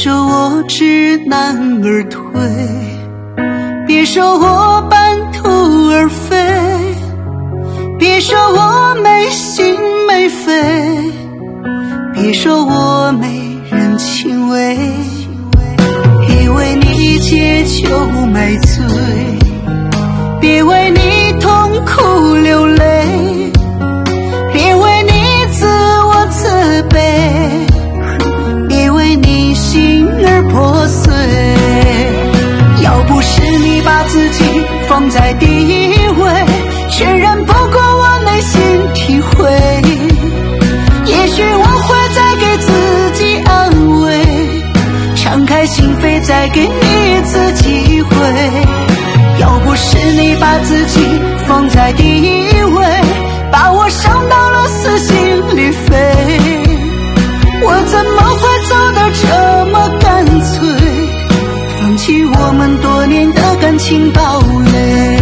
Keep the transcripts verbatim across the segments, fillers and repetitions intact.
说我知难而退，别说我半途而废，别说我没心没肺，别说我没人情味，别为你借酒买醉，别为你痛哭流泪，别为你自我自卑，别为你心儿破碎。要不是你把自己放在第一位，全然不顾我内心体会，也许我会再给自己安慰，敞开心扉再给你一次机会。要不是你把自己放在第一位，把我伤到了撕心裂肺，我怎么会走得这么干脆，放弃我们多年的感情堡垒。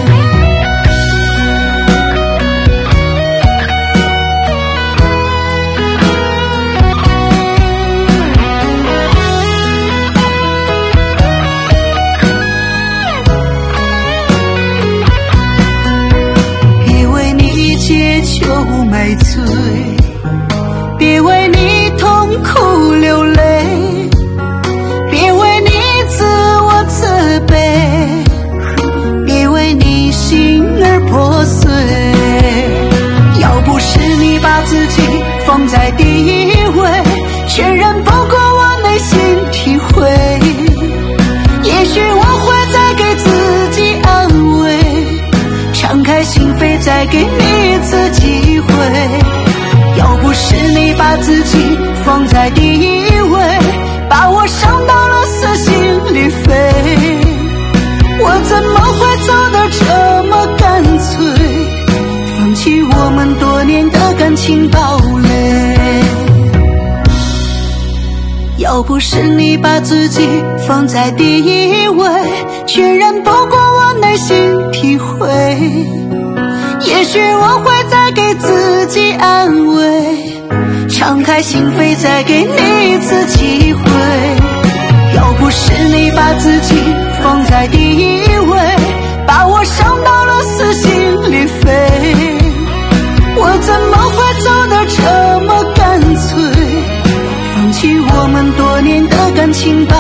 借酒买醉，别为你痛哭流泪，别为你自我自卑，别为你心儿破碎。要不是你把自己放在第一位，全然不顾我内心体会，也许我会再给自己安慰，敞开心扉再给你一次机会。要不是你把自己放在第一位，把我伤到了撕心裂肺，我怎么会走得这么干脆，放弃我们多年的感情堡垒。要不是你把自己放在第一位，全然不顾我内心体会，也许我会再给自己安慰，敞开心扉再给你一次机会。要不是你把自己放在第一位，把我伤到了撕心裂肺，我怎么会走得这么干脆，放弃我们多年的感情吧。